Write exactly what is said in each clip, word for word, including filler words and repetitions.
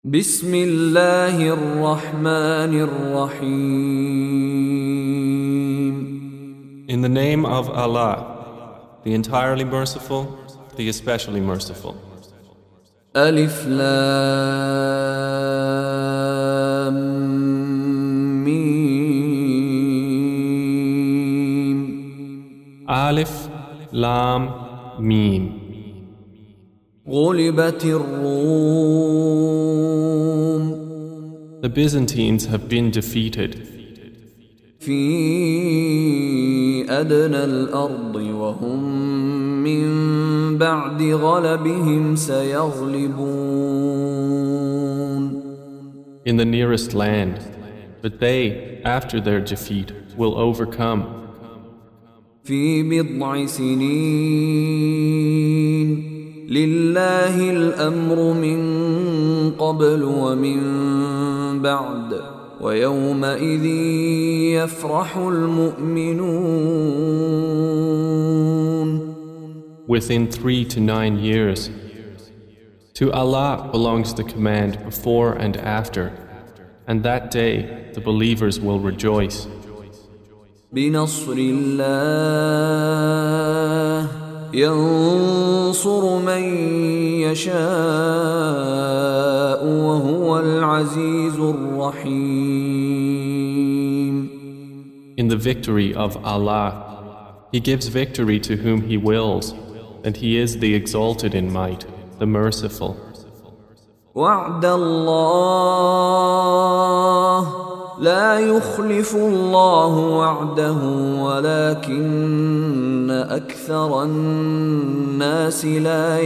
بسم الله الرحمن الرحيم. In the name of Allah, the entirely merciful, the especially merciful. ألف لام ميم. Alif, Lam, Mim. غلبت الروم. The Byzantines have been defeated في أدنى الأرض وهم من بعد غلبهم سيغلبون. in the nearest land, but they, after their defeat, will overcome. في بضع سنين لله الأمر من قبل ومن بعد ويومئذ يفرح المؤمنون. Within three to nine years. To Allah belongs the command before and after, and that day the believers will rejoice. بنصر الله ينصر من يشاء وهو العزيز الرحيم. In the victory of Allah, He gives victory to whom He wills, and He is the exalted in might, the merciful. وعد الله لا يخلف الله وعده ولكن أكثر الناس لا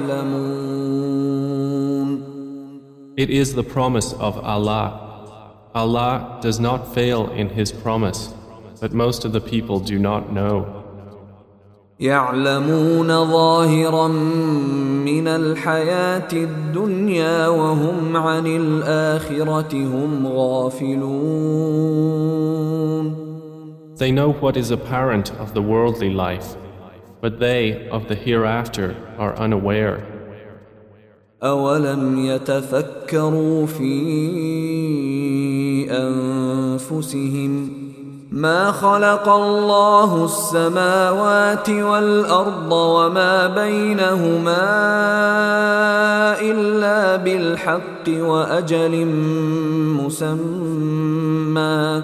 يعلمون. It is the promise of Allah. Allah does not fail in His promise, but most of the people do not know. يعلمون ظاهرا من الحياة الدنيا وهم عن الآخرة هم غافلون. They know what is apparent of the worldly life, but they of the hereafter are unaware. أولم يتفكروا في أنفسهم ما خلق الله السماوات والأرض وما بينهما إلا بالحق وأجل مسمى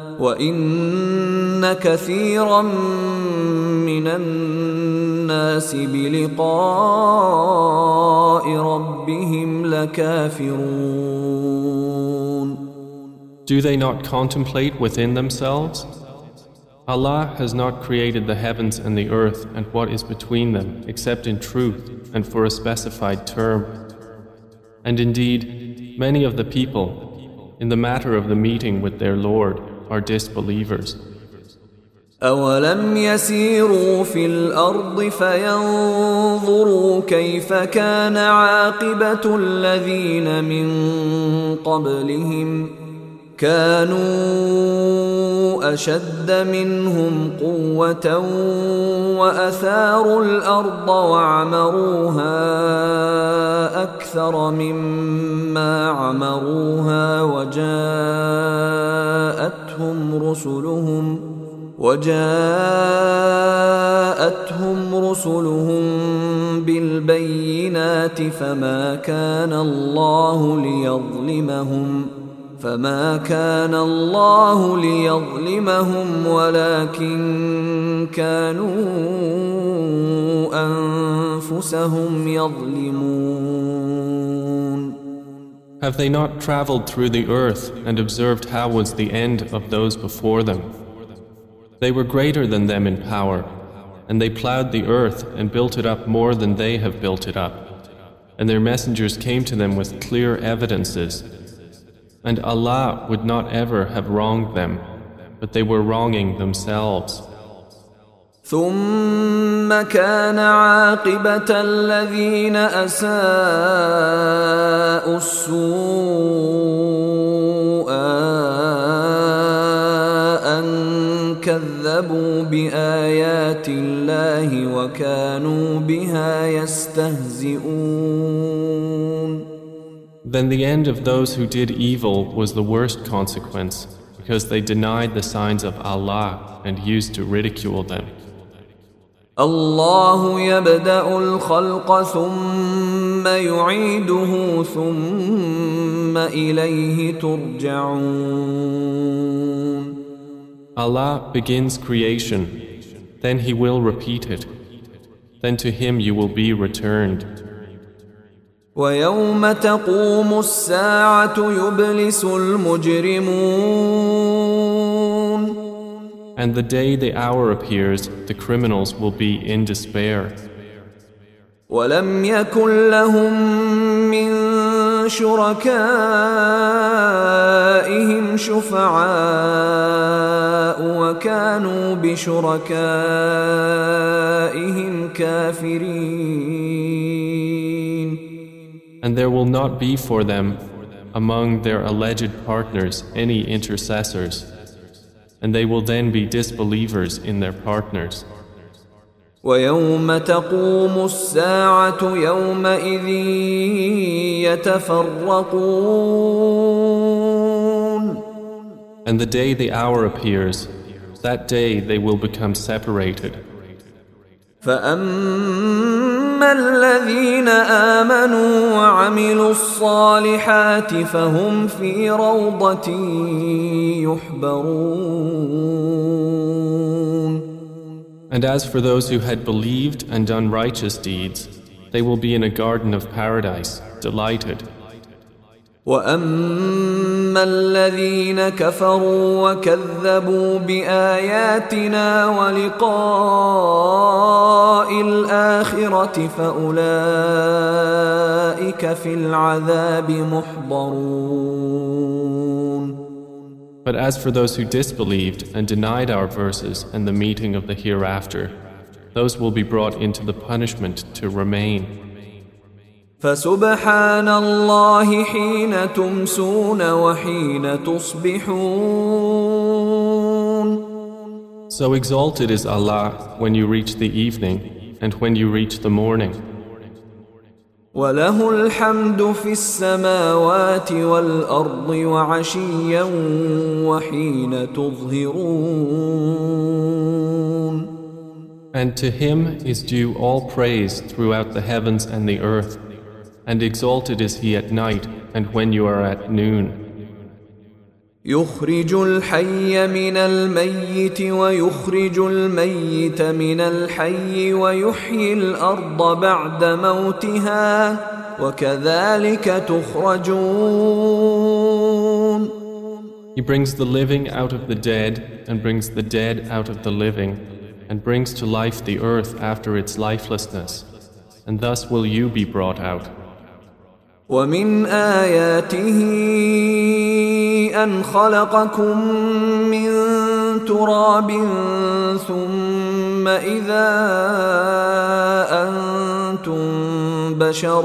وإن كثيرا من الناس بلقاء ربهم لكافرون. Do they not contemplate within themselves? Allah has not created the heavens and the earth and what is between them except in truth and for a specified term. And indeed, many of the people, in the matter of the meeting with their Lord, are disbelievers. أولم يسيروا في الأرض فينظروا كيف كان عاقبة الذين من قبلهم كانوا أشد منهم قوة وأثاروا الأرض وعمروها أكثر مما عمروها وجاءتهم رسلهم وجاءتهم رسلهم بالبينات فما كان الله ليظلمهم فما كان الله ليظلمهم ولكن كانوا أنفسهم يظلمون. Have they not traveled through the earth and observed how was the end of those before them? They were greater than them in power, and they plowed the earth and built it up more than they have built it up. And their messengers came to them with clear evidences. And Allah would not ever have wronged them, but they were wronging themselves. ثم كان عاقبة الذين أساءوا السوء أن كذبوا بآيات الله وكانوا بها يستهزئون. Then the end of those who did evil was the worst consequence, because they denied the signs of Allah and used to ridicule them. الله يبدأ الخلق ثم يعيده ثم إليه ترجعون. Allah begins creation, then He will repeat it, then to Him you will be returned. ويوم تقوم الساعة يبلس المجرمون. And the day the hour appears, the criminals will be in despair. وَلَمْ يَكُنْ لَهُم مِّن شُرَكَائِهِمْ شُفَعَاءُ وَكَانُوا بِشُرَكَائِهِمْ كَافِرِينَ. And there will not be for them, among their alleged partners, any intercessors. And they will then be disbelievers in their partners. وَيَوْمَ تَقُومُ السَّاعَةُ يَوْمَئِذٍ يَتَفَرَّقُونَ. And the day the hour appears, that day they will become separated. فَأَمَّا الَّذِينَ آمَنُوا وَعَمِلُوا الصَّالِحَاتِ فَهُمْ فِي رَوْضَةٍ يُحْبَرُونَ. And as for those who had believed and done righteous deeds, they will be in a garden of paradise, delighted. وَأَمَّا الَّذِينَ كَفَرُوا وَكَذَّبُوا بِآيَاتِنَا وَلِقَاءِ الْآخِرَةِ فَأُولَئِكَ فِي الْعَذَابِ مُحْضَرُونَ. But as for those who disbelieved and denied our verses and the meeting of the hereafter, those will be brought into the punishment to remain. فَسُبْحَانَ اللَّهِ حِينَ تُمْسُونَ وَحِينَ تُصْبِحُونَ. So exalted is Allah when you reach the evening and when you reach the morning. وَلَهُ الْحَمْدُ فِي السَّمَاوَاتِ وَالْأَرْضِ وَعَشِيًّا وَحِينَ تُظْهِرُونَ. And to Him is due all praise throughout the heavens and the earth, and exalted is He at night and when you are at noon. يخرج الحي من الميت ويخرج الميت من الحي ويحيي الأرض بعد موتها وكذلك تخرجون. He brings the living out of the dead and brings the dead out of the living and brings to life the earth after its lifelessness, and thus will you be brought out. ومن آياته أن خلقكم من تراب ثم إذا أنتم بشر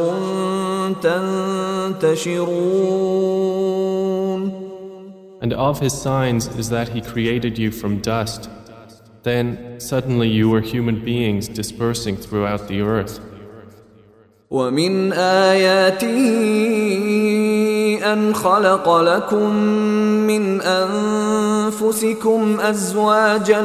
تنتشرون. And of His signs is that He created you from dust. Then suddenly you were human beings dispersing throughout the earth. ومن آياته أن خلق لكم من أنفسكم أزواجا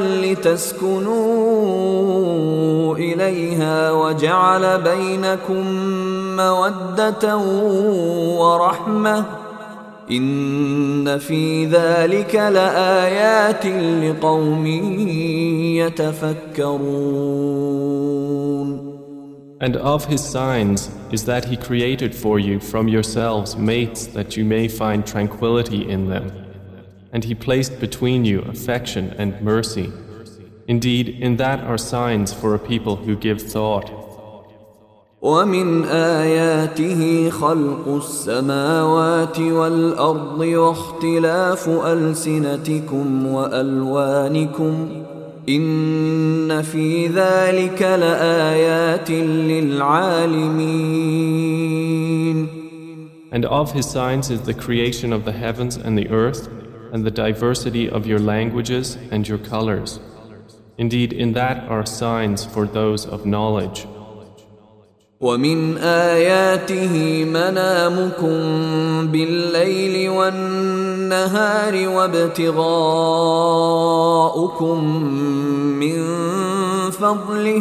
لتسكنوا إليها وجعل بينكم مودة ورحمة إن في ذلك لآيات لقوم يتفكرون. And of His signs is that He created for you from yourselves mates that you may find tranquility in them. And He placed between you affection and mercy. Indeed, in that are signs for a people who give thought. ومن آياته خلق السماوات والأرض واختلاف ألسنتكم وألوانكم إن في ذلك لآيات للعالمين. And of His signs is the creation of the heavens and the earth and the diversity of your languages and your colors. Indeed, in that are signs for those of knowledge. ومن آياته منامكم بالليل والنهار وابتغاؤكم من فضله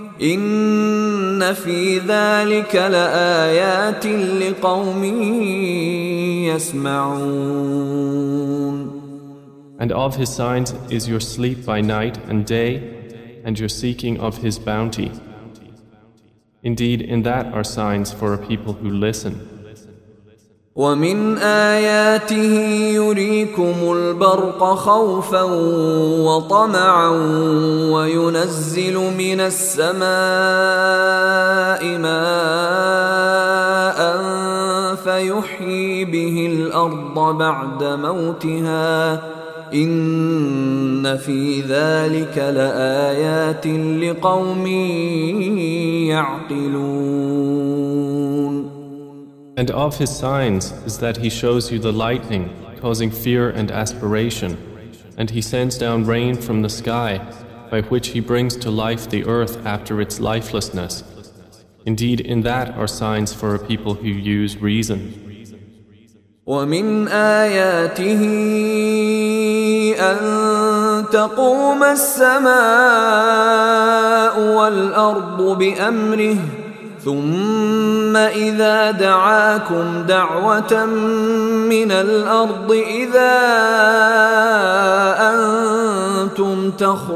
إن في ذلك لآيات لقوم يسمعون. And of his signs is your sleep by night and day, and your seeking of his bounty. Indeed, in that are signs for a people who listen. ومن آياته يريكم البرق خوفا وطمعا وينزل من السماء ماء فيحيي به الأرض بعد موتها إن في ذلك لآيات لقوم يعقلون. And of his signs is that he shows you the lightning, causing fear and aspiration, and he sends down rain from the sky, by which he brings to life the earth after its lifelessness. Indeed, in that are signs for a people who use reason. ومن آياته أن تقوم السماء والأرض بأمره ثم إذا دعاكم دعوة من الأرض إذا أنتم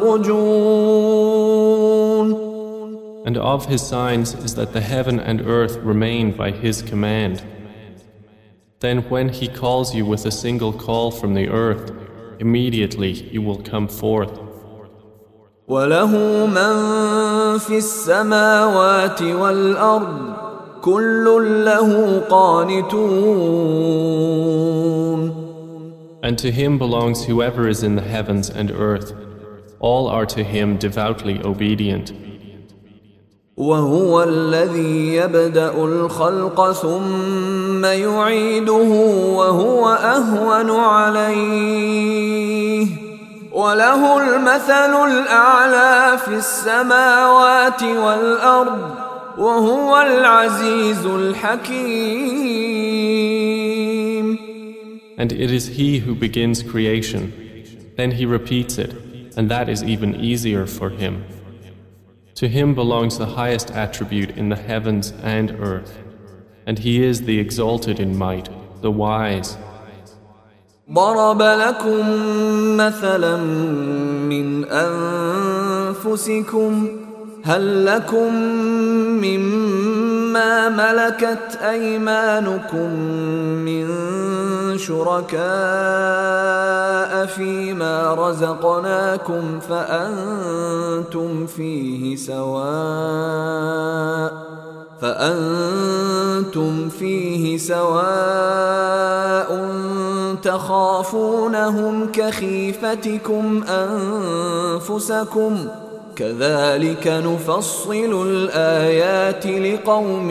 تخرجون. And of his signs is that the heaven and earth remain by his command. Then when he calls you with a single call from the earth, immediately you will come forth. وله من في السماوات والأرض كل له قانتون. And to him belongs whoever is in the heavens and earth. All are to him devoutly obedient. وهو الذي يبدأ الخلق ثم يعيده وهو أهون عليه وله المثل الأعلى في السماوات والأرض وهو العزيز الحكيم. And it is he who begins creation, then he repeats it, and that is even easier for him. To him belongs the highest attribute in the heavens and earth, and he is the exalted in might, the wise. ضرب لكم مثلا من أنفسكم هل لكم مما ملكت أيمانكم من شركاء فيما رزقناكم فأنتم فيه سواء فأنتم فيه سواء تخافونهم كخيفتكم أنفسكم كذلك نفصل الآيات لقوم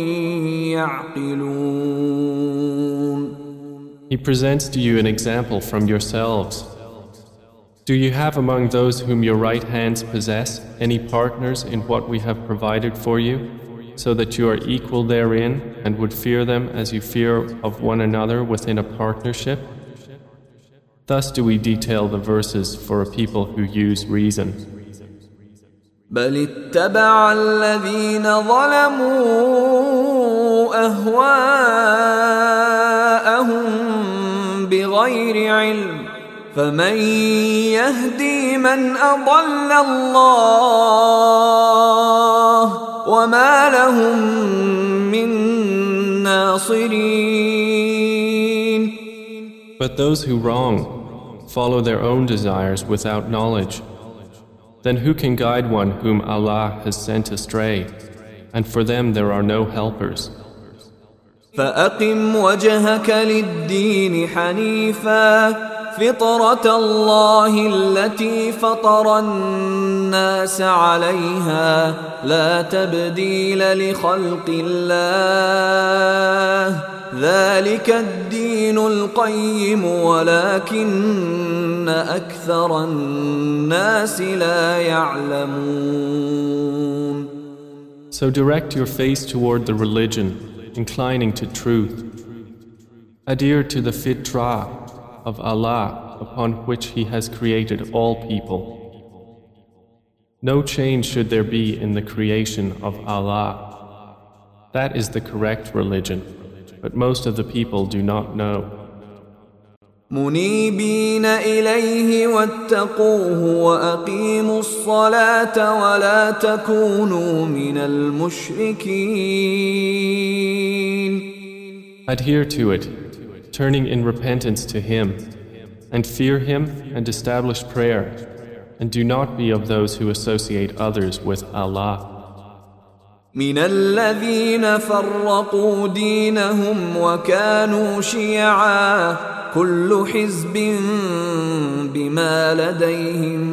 يعقلون. He presents to you an example from yourselves. Do you have among those whom your right hands possess any partners in what we have provided for you, so that you are equal therein and would fear them as you fear of one another within a partnership? Thus do we detail the verses for a people who use reason. بل اتبع الذين ظلموا أهواءهم بغير علم فمن يهدي من أضل الله وما لهم من ناصرين. But those who wrong follow their own desires without knowledge. Then who can guide one whom Allah has sent astray? And for them there are no helpers. فأقم وجهك للدين حنيفا فطرة الله التي فطر الناس عليها لا تبديل لخلق الله ذلك الدين القيم ولكن أكثر الناس لا يعلمون. So direct your face toward the religion, inclining to truth. Adhere to the fitrah of Allah upon which He has created all people. No change should there be in the creation of Allah. That is the correct religion, but most of the people do not know. منيبين إليه واتقوه وأقيموا الصلاة ولا تكونوا من المشركين. Adhere to it, turning in repentance to Him, and fear Him and establish prayer, and do not be of those who associate others with Allah. من الذين فرقوا دينهم وكانوا شيعا كل حزب بما لديهم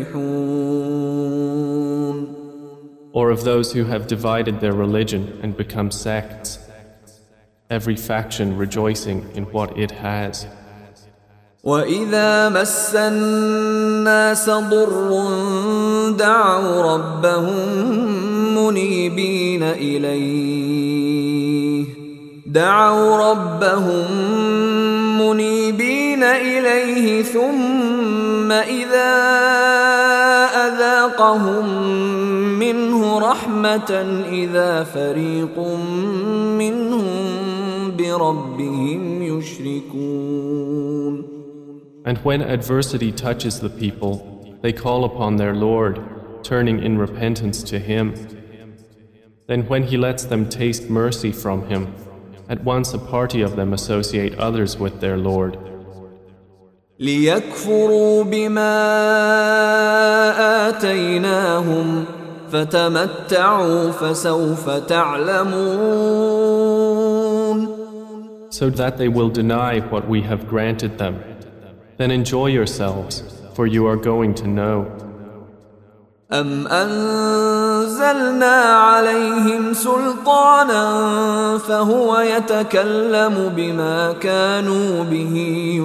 فرحون. Or of those who have divided their religion and become sects, every faction rejoicing in what it has. وَإِذَا مَسَّ النَّاسَ ضُرٌّ دَعَوْا رَبَّهُم مُنِيبِينَ إِلَيْهِ دَعَوْا رَبَّهُم مُنِيبِينَ إِلَيْهِ ثُمَّ إِذَا أَذَاقَهُم مِّنْهُ رَحْمَةً إِذَا فَرِيقٌ مِّنْهُم بِرَبِّهِمْ يُشْرِكُونَ. And when adversity touches the people, they call upon their Lord, turning in repentance to Him. Then when He lets them taste mercy from Him, at once a party of them associate others with their Lord. لِيَكْفُرُوا بِمَا آتَيْنَاهُمْ فَتَمَتَّعُوا فَسَوْفَ تَعْلَمُونَ. So that they will deny what we have granted them. Then enjoy yourselves, for you are going to know. أَمْ أَنزَلْنَا عَلَيْهِمْ سُلْطَانًا فَهُوَ يَتَكَلَّمُ بِمَا كَانُوا بِهِ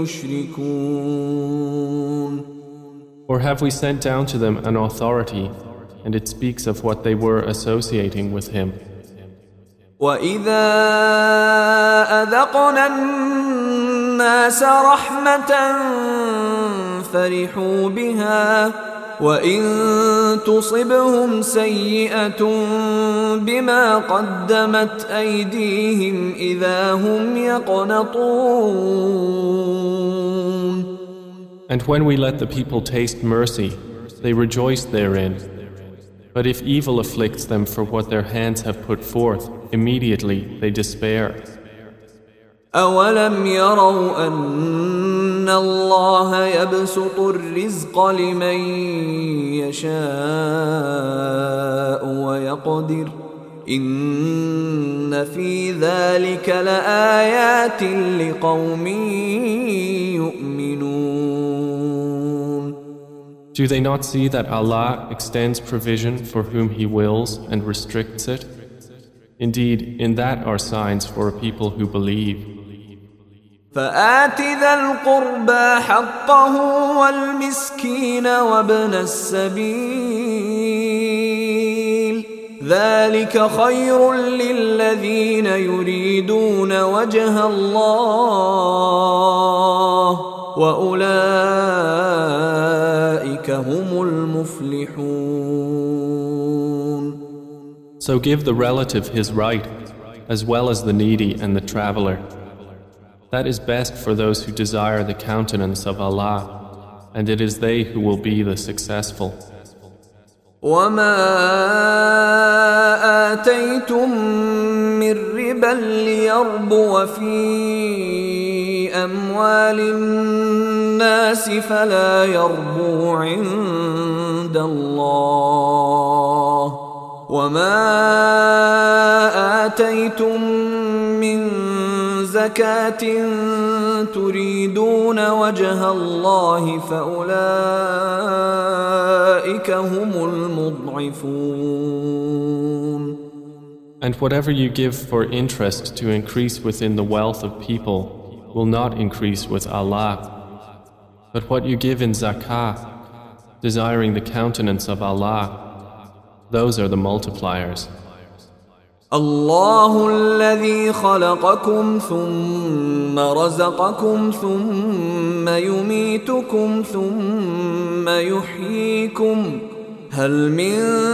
يُشْرِكُونَ. Or have we sent down to them an authority, and it speaks of what they were associating with Him? وَإِذَا أَذَقْنَا النَّاسَ رَحْمَةً فَرِحُوا بِهَا وَإِن تُصِبْهُمْ سَيِّئَةٌ بِمَا قَدَّمَتْ أَيْدِيهِمْ إِذَا هُمْ يَقْنَطُونَ. And when we let the people taste mercy, they rejoice therein. But if evil afflicts them for what their hands have put forth, immediately they despair. أَوَلَمْ يَرَوْا أَنَّ اللَّهَ يَبْسُطُ الرِّزْقَ لِمَن يَشَاءُ وَيَقْدِرُ إِنَّ فِي ذَلِكَ لَآيَاتٍ لِقَوْمٍ يُؤْمِنُونَ. Do they not see that Allah extends provision for whom He wills and restricts it? Indeed, in that are signs for a people who believe. فآت ذا القربى حقه والمسكين وابن السبيل ذلك خير للذين يريدون وجه الله وأولئك هم المفلحون. So give the relative his right, as well as the needy and the traveler. That is best for those who desire the countenance of Allah, and it is they who will be the successful. وَمَا آتَيْتُم مِّن رِّبًا لِّيَرْبُوَ فِي أَمْوَالِ النَّاسِ فَلَا يَرْبُو عِندَ اللَّهِ وَمَا آتَيْتُم مِّن زَكَاةٍ تُرِيدُونَ وَجْهَ اللَّهِ فَأُولَئِكَ هُمُ الْمُضْعِفُونَ. And whatever you give for interest to increase within the wealth of people will not increase with Allah. But what you give in zakah, desiring the countenance of Allah, those are the multipliers. الله الذي خلقكم ثم رزقكم ثم يميتكم ثم يحييكم هل من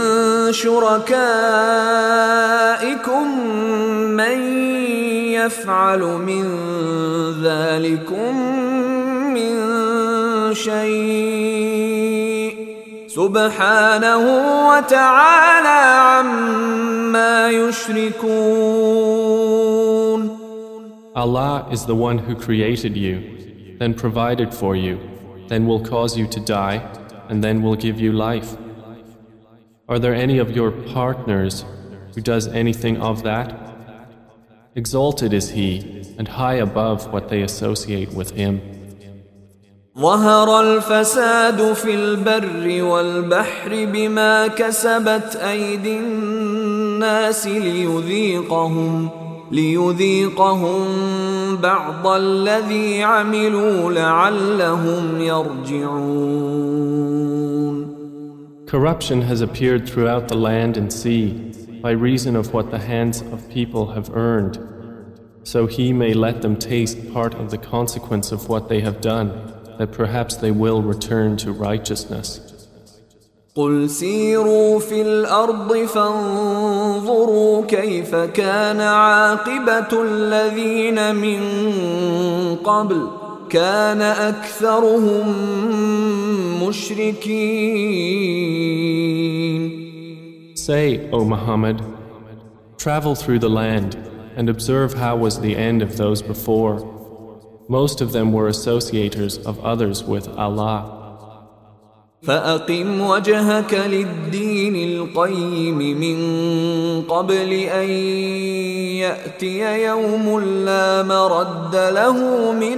شركائكم من يفعل من ذلكم من شيء سبحانه وتعالى عما يشركون. Allah is the one who created you, then provided for you, then will cause you to die, and then will give you life. Are there any of your partners who does anything of that? Exalted is He, and high above what they associate with Him. ظهر الفساد في البر والبحر بما كسبت أيدي الناس ليذيقهم ليذيقهم بعض الذي عملوا لعلهم يرجعون. Corruption has appeared throughout the land and sea by reason of what the hands of people have earned, so He may let them taste part of the consequence of what they have done, that perhaps they will return to righteousness. قل سيروا في الأرض فانظروا كيف كان عاقبة الذين من قبل كان أكثرهم مشركين. Say, O Muhammad, travel through the land and observe how was the end of those before. Most of them were associators of others with Allah. فأقم وجهك للدين القيم من قبل أن يأتي يوم لا مرد له من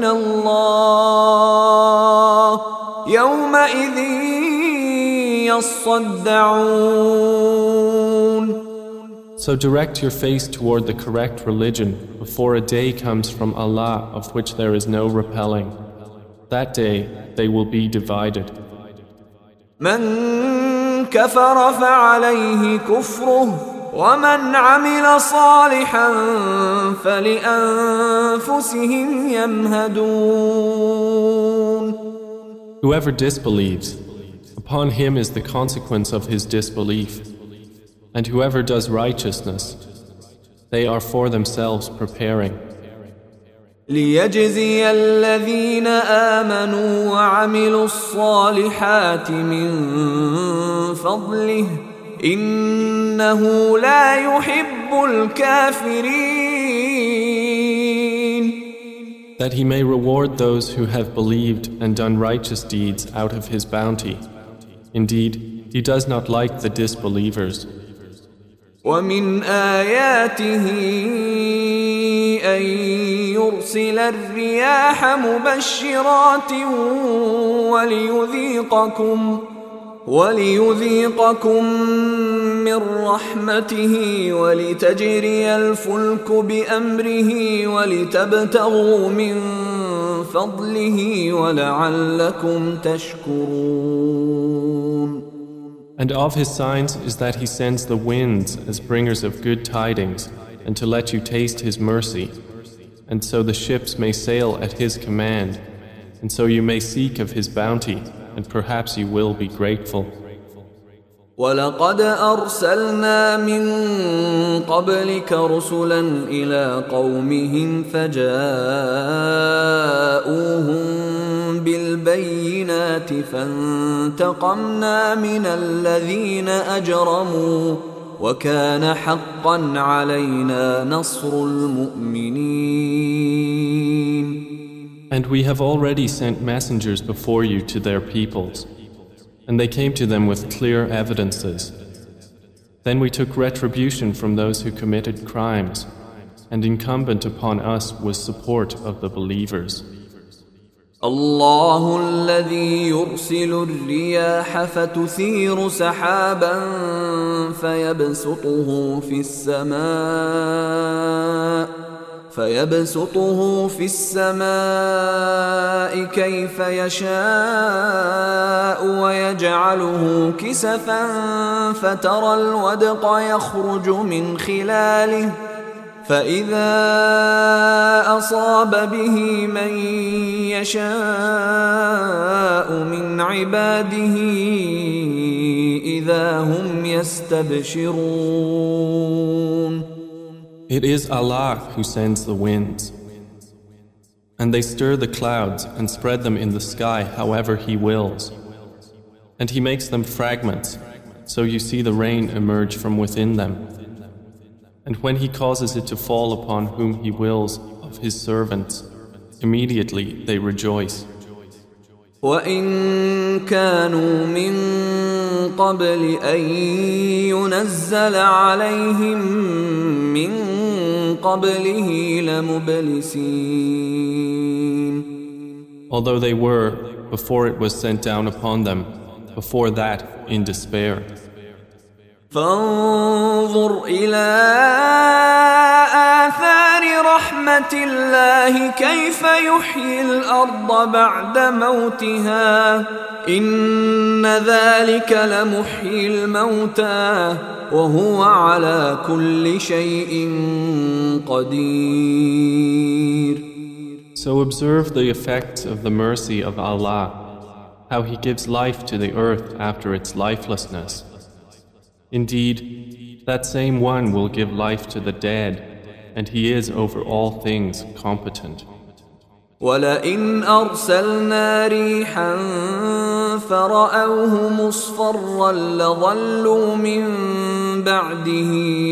الله يومئذ يصدعون. So direct your face toward the correct religion before a day comes from Allah of which there is no repelling. That day they will be divided. من كفر فعليه كفره ومن عمل صالحا فلأنفسهم يمهدون. Whoever disbelieves, upon him is the consequence of his disbelief. And whoever does righteousness, they are for themselves preparing. ليجزي الذين آمنوا وعملوا الصالحات من فضله إنه لا يحب الكافرين. That he may reward those who have believed and done righteous deeds out of his bounty. Indeed, he does not like the disbelievers. ومن آياته أن يرسل الرياح مبشرات وليذيقكم وليذيقكم من رحمته ولتجري الفلك بأمره ولتبتغوا من فضله ولعلكم تشكرون. And of his signs is that he sends the winds as bringers of good tidings, and to let you taste his mercy, and so the ships may sail at his command, and so you may seek of his bounty, and perhaps you will be grateful. ولقد أرسلنا من قبلك رسلا إلى قومهم فجاءوهم بالبينات فانتقمنا من الذين أجرموا وكان حقا علينا نصر المؤمنين. And we have already sent messengers before you to their peoples, and they came to them with clear evidences. Then we took retribution from those who committed crimes, and incumbent upon us was support of the believers. الله الذي يرسل الرياح فتثير سحابا فيبسطه في السماء فيبسطه في السماء كيف يشاء ويجعله كسفا فترى الودق يخرج من خلاله فإذا أصاب به من يشاء من عباده إذا هم يستبشرون. It is Allah who sends the winds, and they stir the clouds and spread them in the sky however He wills. And He makes them fragments, so you see the rain emerge from within them. And when He causes it to fall upon whom He wills of His servants, immediately they rejoice. وَإِن كَانُوا مِن قَبْلِ أَن يُنَزَّلَ عَلَيْهِم مِّن قَبْلِهِ لَمُبْلِسِينَ. Although they were, before it was sent down upon them, before that, in despair. فانظر إلى آثار رحمة الله كيف يحيي الأرض بعد موتها إن ذلك لمحيي الموتى وهو على كل شيء قدير. So observe the effects of the mercy of Allah, how He gives life to the earth after its lifelessness. Indeed, that same one will give life to the dead, and He is over all things competent. وَلَئِنْ أَرْسَلْنَا رِيحًا فَرَأَوْهُ مُصْفَرًّا لَظَلُّوا مِنْ بَعْدِهِ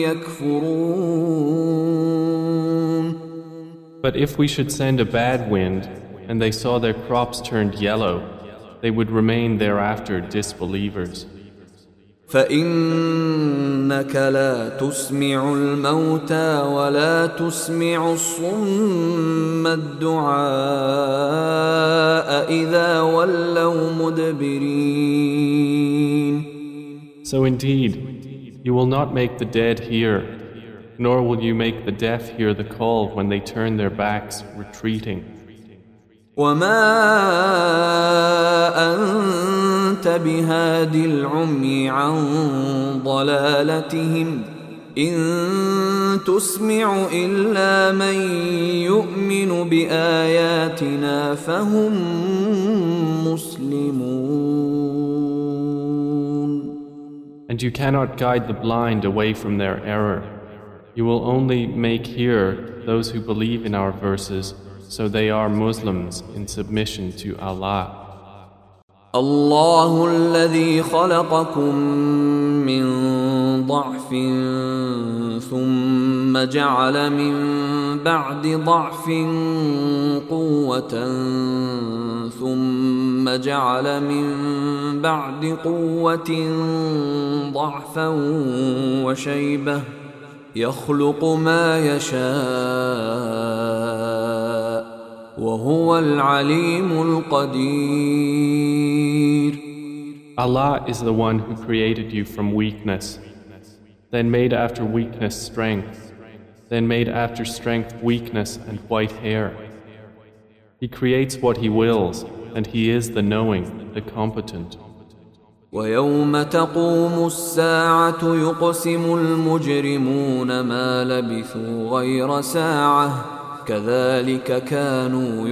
يَكْفُرُونَ. But if we should send a bad wind, and they saw their crops turned yellow, they would remain thereafter disbelievers. فإنك لا تسمع الموتى ولا تسمع الصم الدعاء إذا ولوا مدبرين. So indeed, you will not make the dead hear, nor will you make the deaf hear the call when they turn their backs, retreating. وما أنت بهاد العمي عن ضلالتهم إن تسمع إلا من يؤمن بآياتنا فهم مسلمون. And you cannot guide the blind away from their error. You will only make hear those who believe in our verses, so they are Muslims in submission to Allah. الله الذي خلقكم من ضعف ثم جعل من بعد ضعف قوة ثم جعل من بعد قوة ضعفا وشيبة يخلق ما يشاء وهو العليم القدير. Allah is the one who created you from weakness, then made after weakness strength, then made after strength weakness and white hair. He creates what He wills, and He is the knowing, the competent. ويوم تقوم الساعة يقسم المجرمون ما لبثوا غير ساعة كذلك كانوا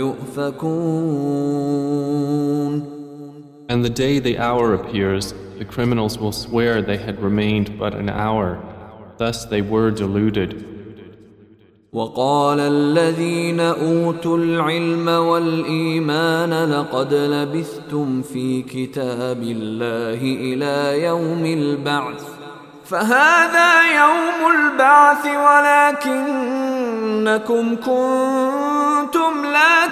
يؤفكون. And the day the hour appears, the criminals will swear they had remained but an hour. Thus they were deluded. وقال الذين أوتوا العلم والإيمان لقد لبثتم في كتاب الله إلى يوم البعث فهذا يوم البعث ولكنكم كنتم لا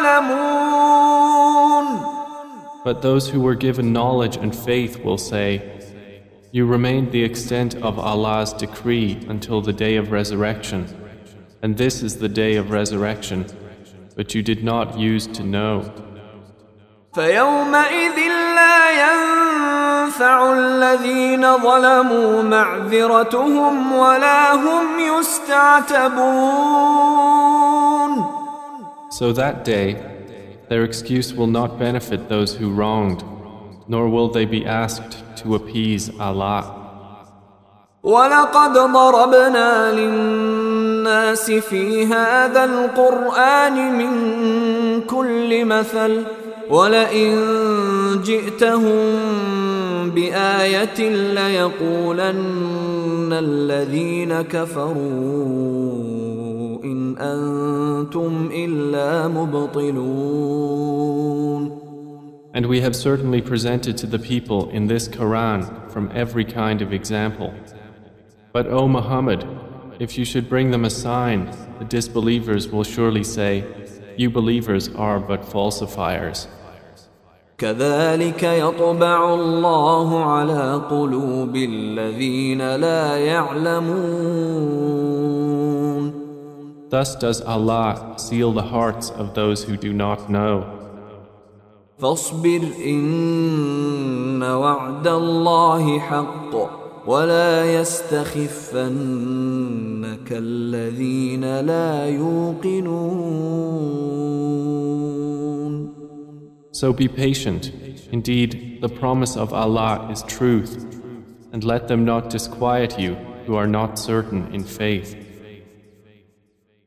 تعلمون. But those who were given knowledge and faith will say, you remained the extent of Allah's decree until the day of resurrection, and this is the day of resurrection, but you did not use to know. فيومئذ لا تنفع الذين ظلموا معذرتهم ولا هم يستعتبون. So that day, their excuse will not benefit those who wronged, nor will they be asked to appease Allah. وَلَقَدْ ضَرَبْنَا لِلنَّاسِ فِي هَذَا الْقُرْآنِ مِنْ كُلِّ مَثَلٍ وَلَئِنْ جِئْتَهُمْ بِآيَةٍ لَيَقُولَنَّ الَّذِينَ كَفَرُوا إِنْ أَنْتُمْ إِلَّا مُبْطِلُونَ. And we have certainly presented to the people in this Quran from every kind of example. But O Muhammad, if you should bring them a sign, the disbelievers will surely say, you believers are but falsifiers. كذلك يطبع الله على قلوب الذين لا يعلمون. Thus does Allah seal the hearts of those who do not know. فاصبر إن وعد الله حق ولا يستخفنك الذين لا يوقنون. So be patient. Indeed, the promise of Allah is truth, and let them not disquiet you who are not certain in faith.